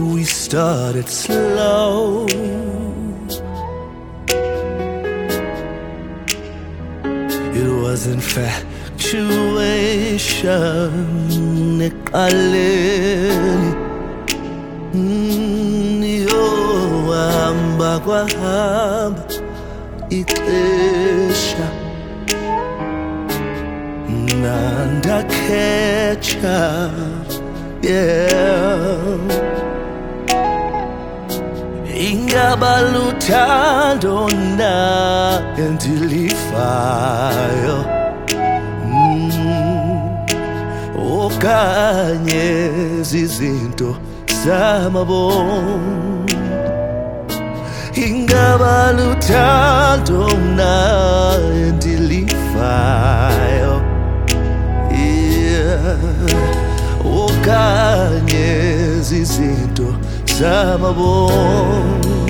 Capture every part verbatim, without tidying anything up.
we started slow. It was infatuation eqaleni. Mm, yo hamba kwahamba ixesha nandakhecha, yeah. Ingaba luthando na endilifayo, mm, okanye zizinto zamabom. Ingaba luthando na endilifayo, yeah. Okanye zizinto zamabom.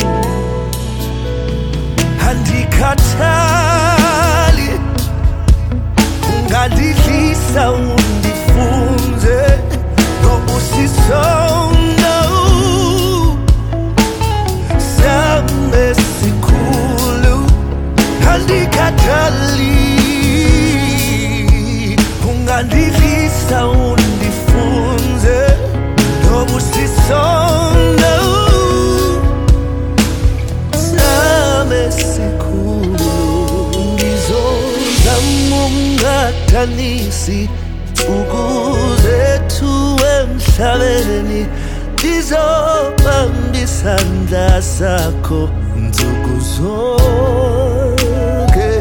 Andikhathali, ungandidlisa undifunze ngobusiso sami esikhulu. Andikhathali, ungandidlisa undifunze ngobusiso sami esikhulu. Ngizozama ukungathanisi ukuzethu emhlabeni, ngizobamba isandla sakho nsuku zonke.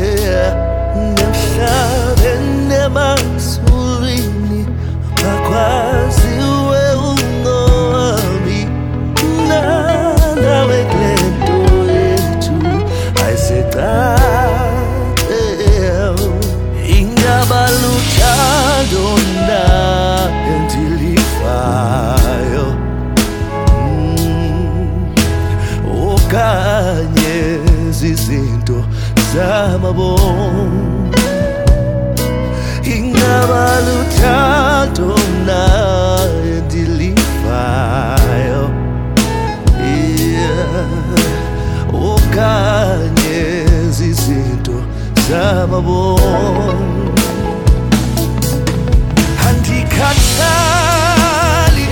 Nemhlabeni emazulwini bakwaziwe ungowami, nawe kule nto yethu ayiseqale. Ingaba luthando na endilifayo, okanye zizinto zamabom. Ingaba luthando na endilifayo, yeah. Okanye zizinto zamabom. Andikhathali,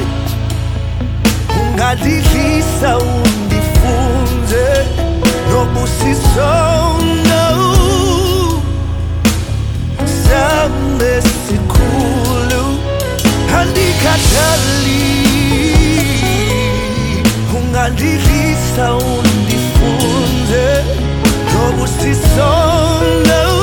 ungandidlisa undifunze ngobusiso sami esikhulu. Andikhathali, ungandidlisa undifunze ngobusiso